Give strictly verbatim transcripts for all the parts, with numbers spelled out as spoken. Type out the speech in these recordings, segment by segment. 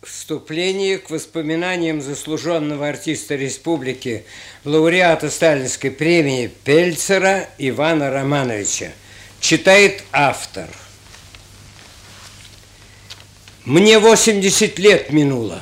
Вступление к воспоминаниям заслуженного артиста республики, лауреата Сталинской премии Пельцера Ивана Романовича. Читает автор. Мне восемьдесят лет минуло.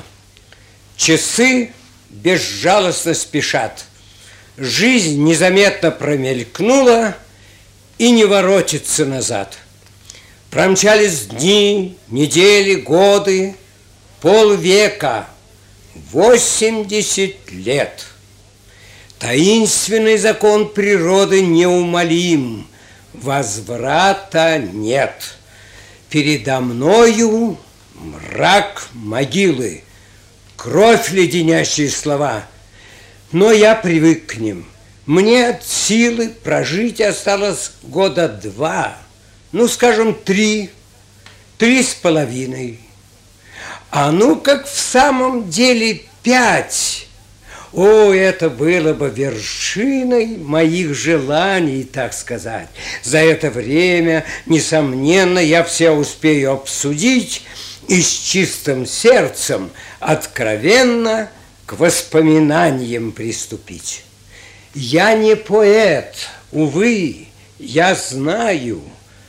Часы безжалостно спешат. Жизнь незаметно промелькнула и не воротится назад. Промчались дни, недели, годы, полвека, восемьдесят лет. Таинственный закон природы неумолим, возврата нет. Передо мною мрак могилы, кровь леденящие слова, но я привык к ним. Мне от силы прожить осталось года два, ну, скажем, три, три с половиной. А ну, как в самом деле пять. О, это было бы вершиной моих желаний, так сказать. За это время, несомненно, я все успею обсудить и с чистым сердцем откровенно к воспоминаниям приступить. Я не поэт, увы, я знаю.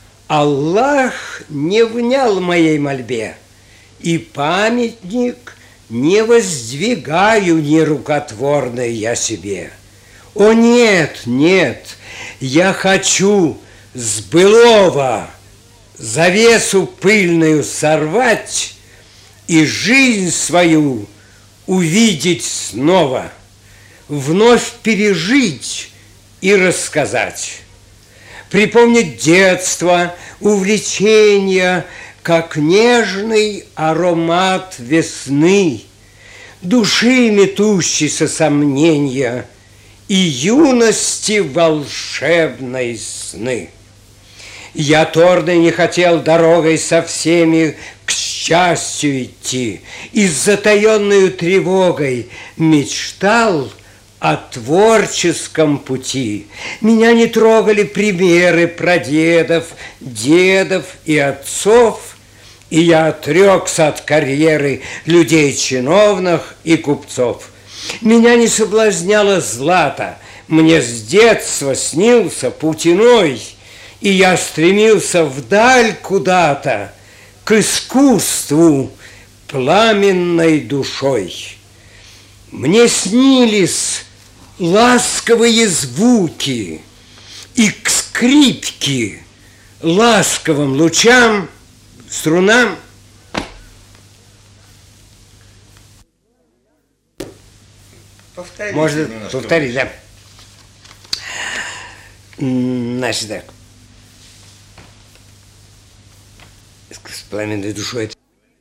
Аллах не внял моей мольбе, и памятник не воздвигаю нерукотворный я себе. О, нет, нет, я хочу с былого завесу пыльную сорвать и жизнь свою увидеть снова, вновь пережить и рассказать. Припомнить детство, увлечения, как нежный аромат весны, души метущейся сомнения и юности волшебной сны. Я торно не хотел дорогой со всеми к счастью идти, и с затаенной тревогой мечтал о творческом пути. Меня не трогали примеры прадедов, дедов и отцов, и я отрекся от карьеры людей чиновных и купцов. Меня не соблазняло злато, мне с детства снился путь иной, и я стремился вдаль куда-то к искусству пламенной душой. Мне снились ласковые звуки, и к скрипке, ласковым лучам, струнам повторите. Можно повторить, да. Значит, так. С пламенной душой.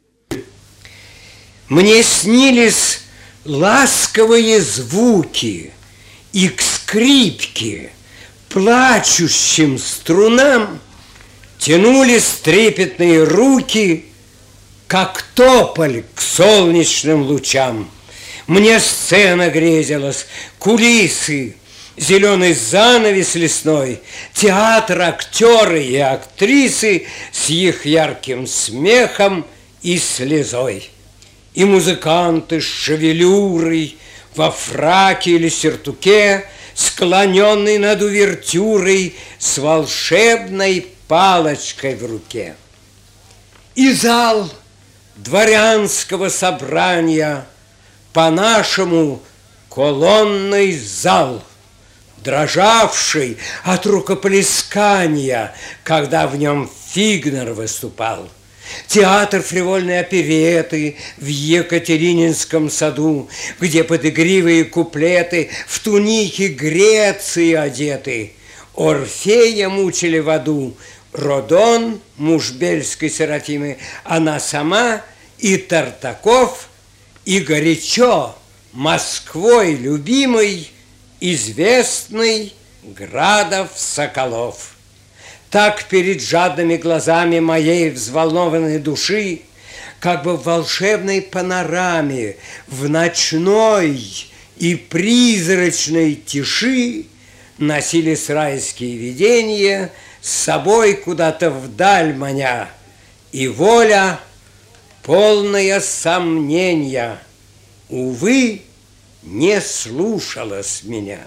Мне снились ласковые звуки, и к скрипке, плачущим струнам тянулись трепетные руки, как тополь к солнечным лучам. Мне сцена грезилась, кулисы, зеленый занавес лесной, театр, актеры и актрисы с их ярким смехом и слезой. И музыканты с шевелюрой, во фраке или сюртуке, склоненный над увертюрой с волшебной палочкой в руке. И зал дворянского собрания, по-нашему колонный зал, дрожавший от рукоплескания, когда в нем Фигнер выступал. Театр фривольной опереты в Екатерининском саду, где под игривые куплеты в тунике Греции одеты Орфея мучили в аду Родон, муж Бельской Серафимы, она сама и Тартаков, и горячо Москвой любимый известный Градов Соколов. Так перед жадными глазами моей взволнованной души, как бы в волшебной панораме, в ночной и призрачной тиши носились райские видения, с собой куда-то вдаль маня, и воля полное сомнения, увы, не слушалась меня.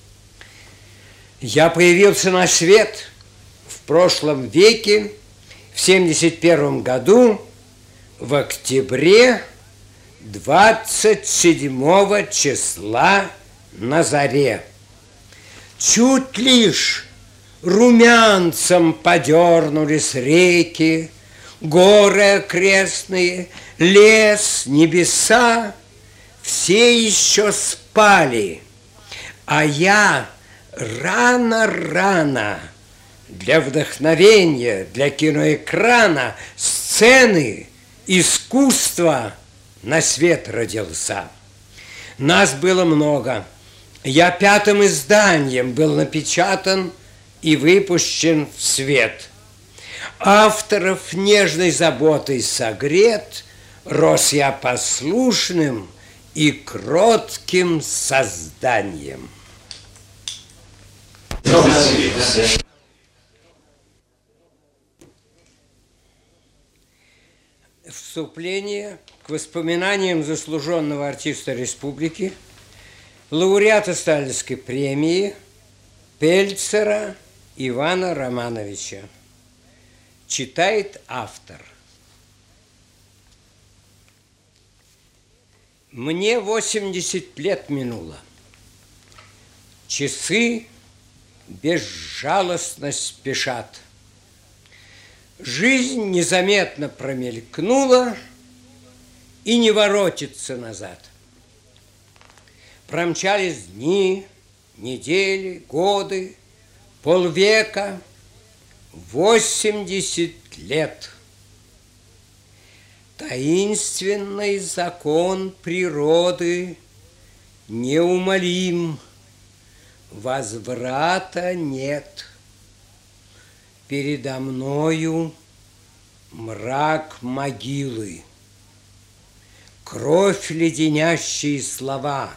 Я появился на свет в прошлом веке, в семьдесят первом году, в октябре, двадцать седьмого числа на заре. Чуть лишь румянцем подернулись реки, горы окрестные, лес, небеса, все еще спали, а я рано-рано для вдохновения, для киноэкрана, сцены, искусства на свет родился. Нас было много. Я пятым изданием был напечатан и выпущен в свет. Авторов нежной заботой согрет, рос я послушным и кротким созданием. Вступление к воспоминаниям заслуженного артиста республики, лауреата Сталинской премии Пельцера Ивана Романовича. Читает автор. Мне восемьдесят лет минуло. Часы безжалостно спешат. Жизнь незаметно промелькнула и не воротится назад. Промчались дни, недели, годы, полвека, восемьдесят лет. Таинственный закон природы неумолим, возврата нет. Передо мною мрак могилы, кровь леденящие слова.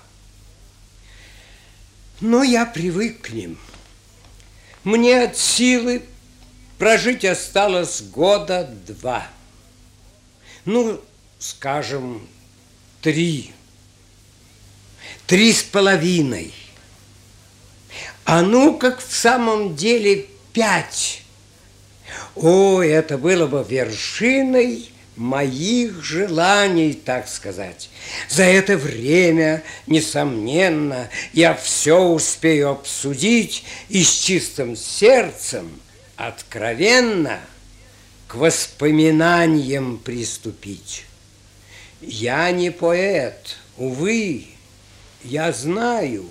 Но я привык к ним. Мне от силы прожить осталось года два. Ну, скажем, три. Три с половиной. А ну, как в самом деле пять. О, это было бы вершиной моих желаний, так сказать. За это время, несомненно, я все успею обсудить и с чистым сердцем, откровенно к воспоминаниям приступить. Я не поэт, увы, я знаю.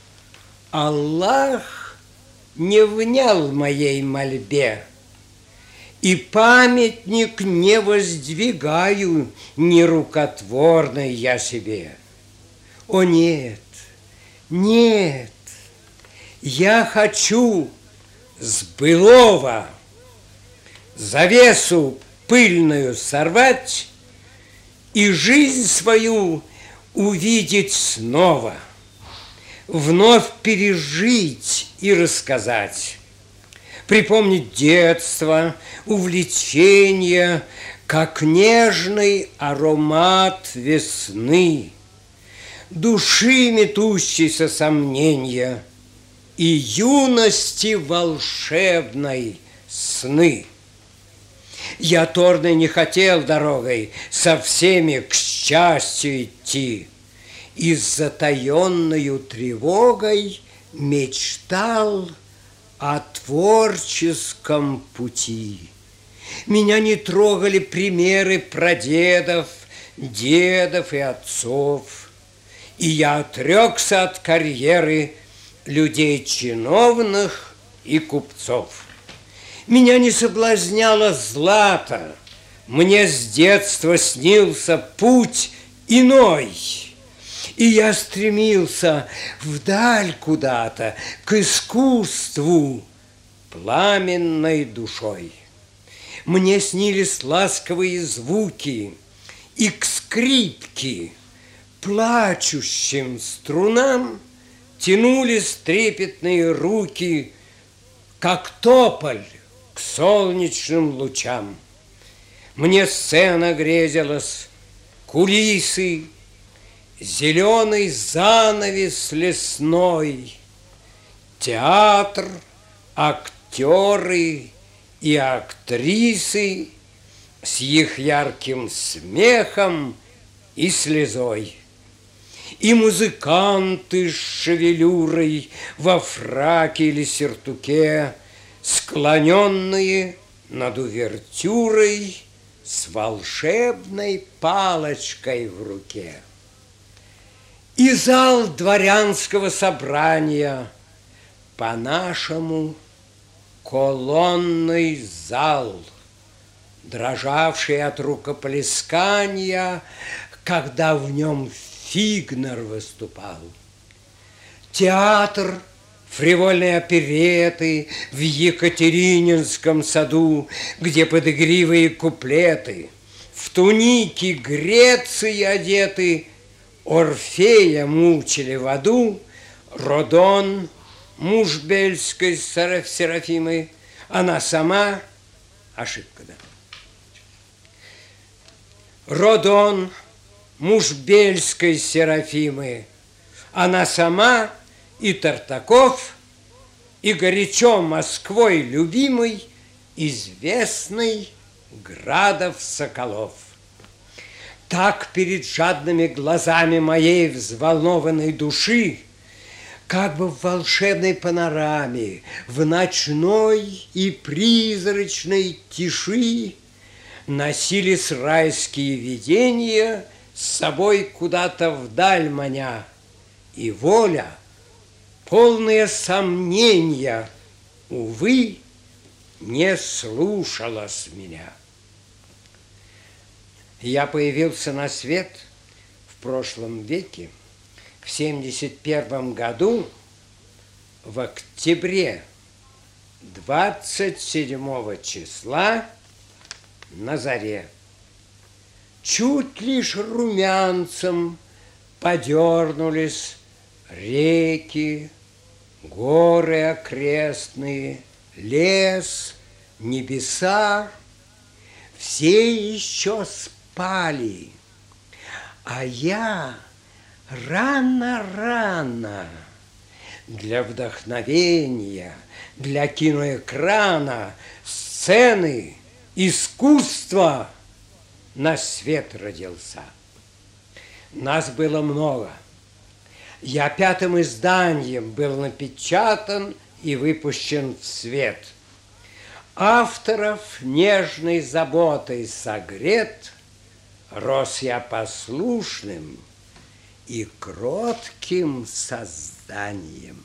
Аллах не внял моей мольбе, и памятник не воздвигаю нерукотворный я себе. О нет, нет, я хочу с былого завесу пыльную сорвать и жизнь свою увидеть снова, вновь пережить и рассказать. Припомнить детство, увлечение, как нежный аромат весны, души метущейся сомнения и юности волшебной сны. Я торной не хотел дорогой со всеми к счастью идти, и с затаенною тревогой мечтал о творческом пути. Меня не трогали примеры прадедов, дедов и отцов, и я отрекся от карьеры людей чиновных и купцов. Меня не соблазняло злато, мне с детства снился путь иной, и я стремился вдаль куда-то, к искусству, пламенной душой. Мне снились ласковые звуки, и к скрипке, плачущим струнам, тянулись трепетные руки, как тополь к солнечным лучам. Мне сцена грезилась, кулисы, зеленый занавес лесной, театр, актеры и актрисы с их ярким смехом и слезой. И музыканты с шевелюрой во фраке или сюртуке, склоненные над увертюрой с волшебной палочкой в руке. И зал дворянского собрания, по-нашему колонный зал, дрожавший от рукоплескания, когда в нем Фигнер выступал. Театр, фривольные опереты в Екатерининском саду, где под игривые куплеты в тунике Греции одеты Орфея мучили в аду. Родон, муж Бельской Серафимы, она сама, ошибка, да. Родон, муж Бельской Серафимы, она сама и Тартаков, и горячо Москвой любимый, известный Градов Соколов. Так перед жадными глазами моей взволнованной души, как бы в волшебной панораме, в ночной и призрачной тиши, носились райские видения, с собой куда-то вдаль маня, и воля, полные сомнения, увы, не слушалась меня. Я появился на свет в прошлом веке, в семьдесят первом году, в октябре, двадцать седьмого числа, на заре. Чуть лишь румянцем подернулись реки, горы окрестные, лес, небеса. Все еще спали, а я рано-рано для вдохновения, для киноэкрана, сцены, искусства на свет родился. Нас было много. Я пятым изданием был напечатан и выпущен в свет. Авторов нежной заботой согрет, рос я послушным и кротким созданием.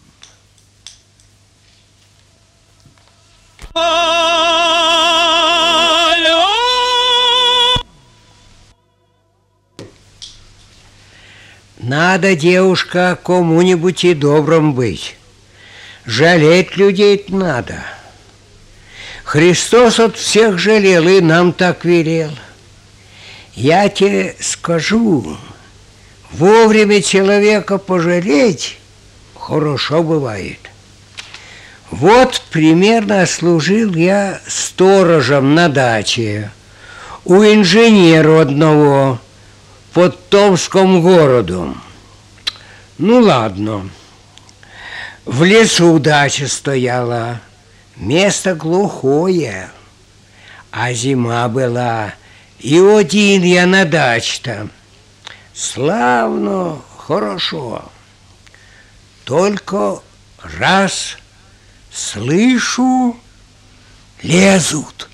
Надо, девушка, кому-нибудь и добрым быть. Жалеть людей надо. Христос от всех жалел и нам так велел. Я тебе скажу, вовремя человека пожалеть хорошо бывает. Вот примерно служил я сторожем на даче у инженера одного под Томском городом. Ну ладно, в лесу дача стояла, место глухое, а зима была, и один я на даче-то. Славно, хорошо. Только раз слышу, лезут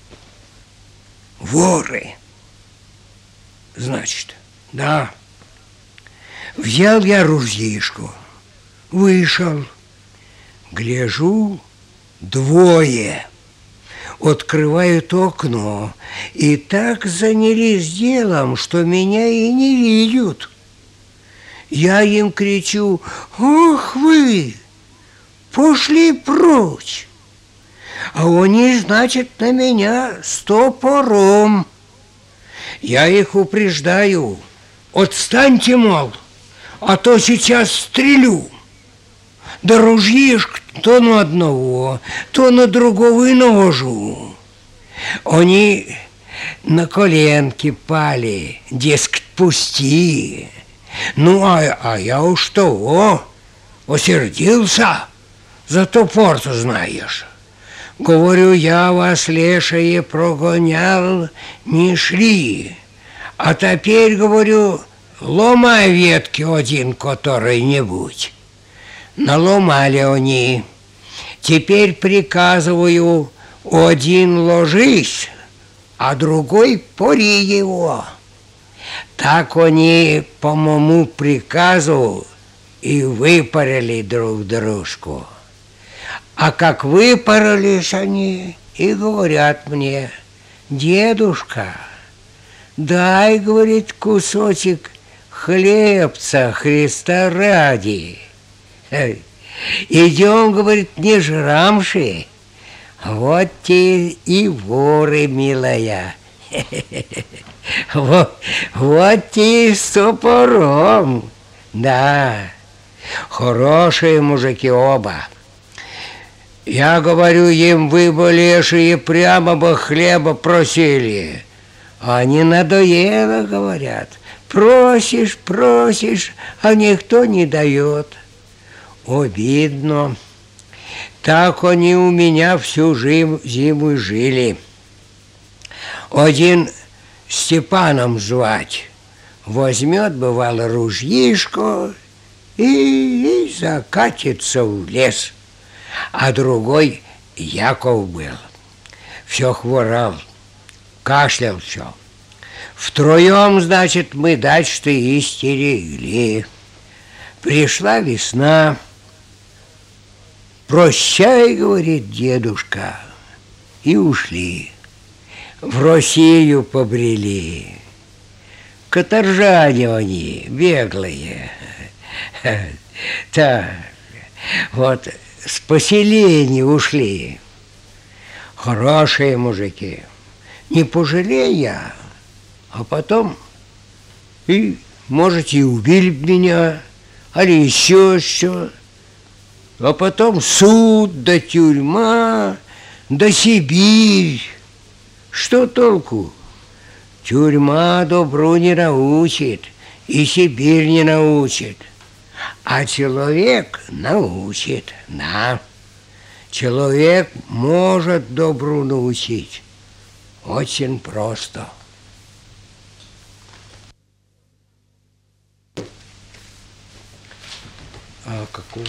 воры. Значит, да. Взял я ружьишко, вышел, гляжу, двое открывают окно и так занялись делом, что меня и не видят. Я им кричу: «Ох вы, пошли прочь!» А они, значит, на меня стопором. Я их упреждаю: отстаньте, мол, а то сейчас стрелю. Да ружьишко то на одного, то на другого и навожу. Они на коленки пали, дескать, пусти. Ну, а, а я уж того, осердился, зато порту знаешь. Говорю, я вас, лешие, прогонял, не шли. А теперь, говорю, ломай ветки один который-нибудь. Наломали они. Теперь приказываю, один ложись, а другой пори его. Так они по моему приказу и выпарили друг дружку. А как выпарились они, и говорят мне: дедушка, дай, говорит, кусочек хлебца Христа ради. Идем, говорит, не жрамши. Вот те и воры, милая. Вот, вот те с топором. Да, хорошие мужики оба. Я говорю им, вы бы, лешие, прямо бы хлеба просили. Они надоело, говорят. Просишь, просишь, а никто не дает. Обидно. Так они у меня всю зиму жили. Один Степаном звать. Возьмет, бывало, ружьишко и, и закатится в лес. А другой Яков был. Все хворал, кашлял все. Втроем, значит, мы дальше-то и стерегли. Пришла весна. Прощай, говорит дедушка, и ушли. В Россию побрели. Каторжане они, беглые. Так, вот с поселения ушли. Хорошие мужики. Не пожалею я, а потом и, может, и убили б меня, али еще что. А потом суд, да тюрьма, да Сибирь. Что толку? Тюрьма добру не научит, и Сибирь не научит. А человек научит, да. Человек может добру научить. Очень просто. А какой?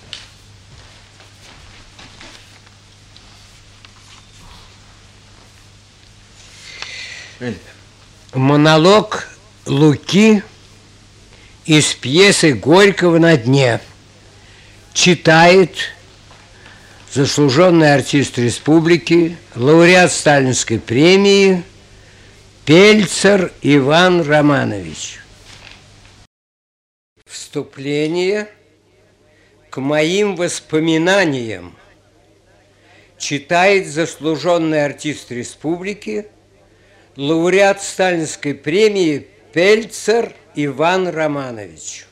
Монолог Луки из пьесы Горького «На дне». Читает заслуженный артист республики, лауреат Сталинской премии Пельцер Иван Романович. Вступление к моим воспоминаниям читает заслуженный артист республики, лауреат Сталинской премии Пельцер Иван Романович.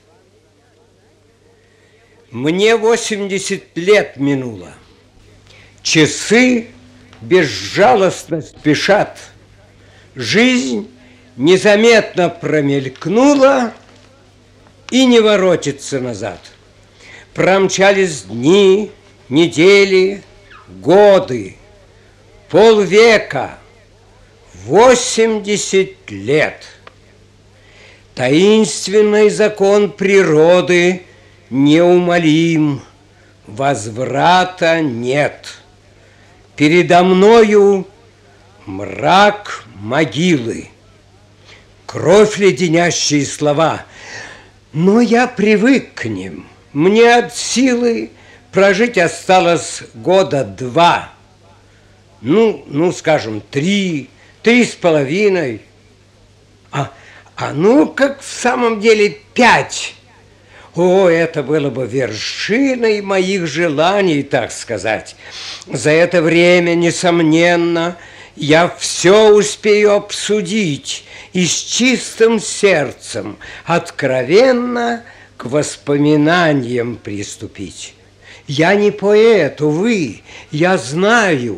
Мне восемьдесят лет минуло. Часы безжалостно спешат. Жизнь незаметно промелькнула и не воротится назад. Промчались дни, недели, годы, полвека, восемьдесят лет. Таинственный закон природы неумолим, возврата нет. Передо мною мрак могилы, кровь леденящие слова, но я привык к ним. Мне от силы прожить осталось года два, ну, ну, скажем, три, три с половиной, а, а ну, как в самом деле пять. О, это было бы вершиной моих желаний, так сказать. За это время, несомненно, я все успею обсудить и с чистым сердцем откровенно к воспоминаниям приступить. Я не поэт, увы, я знаю,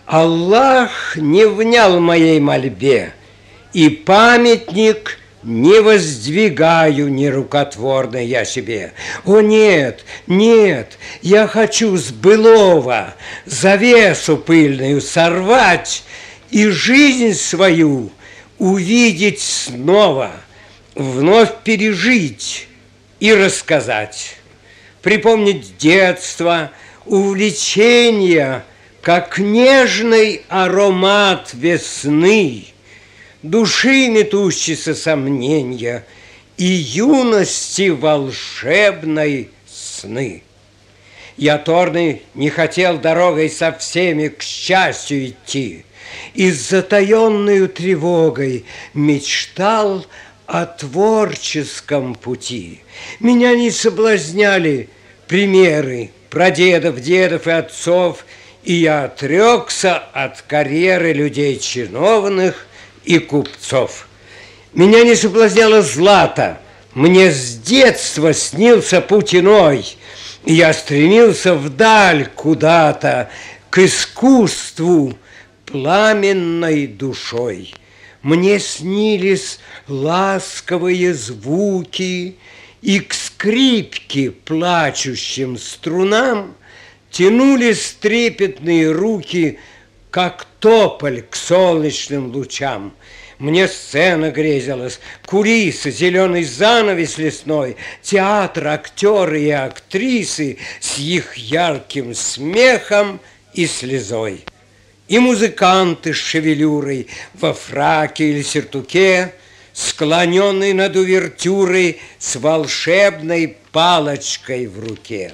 Аллах не внял моей мольбе, и памятник не воздвигаю нерукотворный я себе. О, нет, нет, я хочу с былого завесу пыльную сорвать и жизнь свою увидеть снова, вновь пережить и рассказать. Припомнить детство, увлечения, как нежный аромат весны, души метущиеся сомнения и юности волшебной сны. Я, Торный, не хотел дорогой со всеми к счастью идти, и с затаенную тревогой мечтал о творческом пути. Меня не соблазняли примеры прадедов, дедов и отцов, и я отрекся от карьеры людей чиновных и купцов. Меня не соблазняло злато, мне с детства снился путь иной, и я стремился вдаль куда-то, к искусству пламенной душой. Мне снились ласковые звуки, и к скрипке плачущим струнам тянулись трепетные руки, как тополь к солнечным лучам. Мне сцена грезилась, кулисы, зеленый занавес лесной, театр, актеры и актрисы с их ярким смехом и слезой. И музыканты с шевелюрой во фраке или сюртуке, склоненный над увертюрой с волшебной палочкой в руке.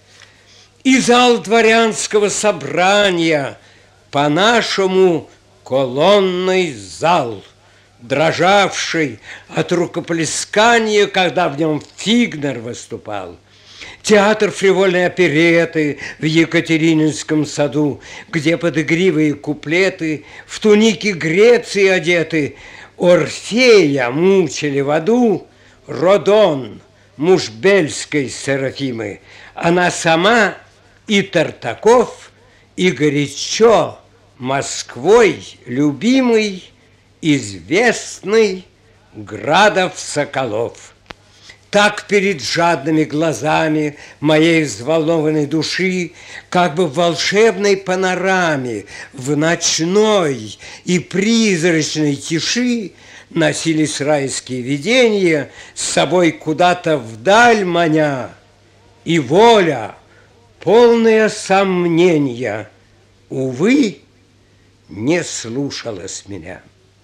И зал дворянского собрания, по-нашему колонный зал, дрожавший от рукоплескания, когда в нем Фигнер выступал. Театр фривольной опереты в Екатерининском саду, где под игривые куплеты в тунике Греции одеты Орфея мучили в аду Родон, муж Бельской Серафимы. Она сама и Тартаков, и горячо Москвой любимый, известный Градов Соколов. Так перед жадными глазами моей взволнованной души, как бы в волшебной панораме, в ночной и призрачной тиши носились райские видения, с собой куда-то вдаль маня, и воля, полная сомнения, увы, не слушалась меня.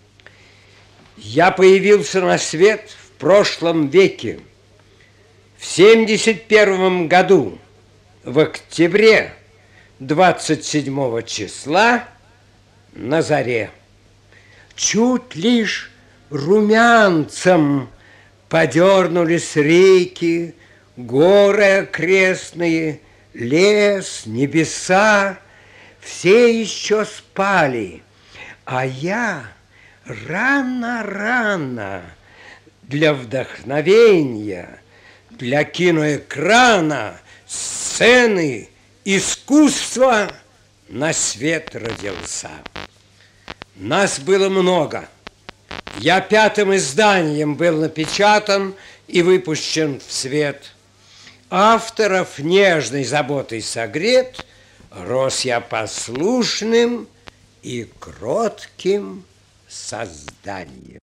Я появился на свет в прошлом веке, в семьдесят первом году, в октябре, двадцать седьмого числа, на заре. Чуть лишь румянцем подернулись реки, горы окрестные, лес, небеса, все еще спали, а я рано-рано для вдохновения, для киноэкрана, сцены, искусства на свет родился. Нас было много. Я пятым изданием был напечатан и выпущен в свет. Авторов нежной заботой согрет, рос я послушным и кротким созданием.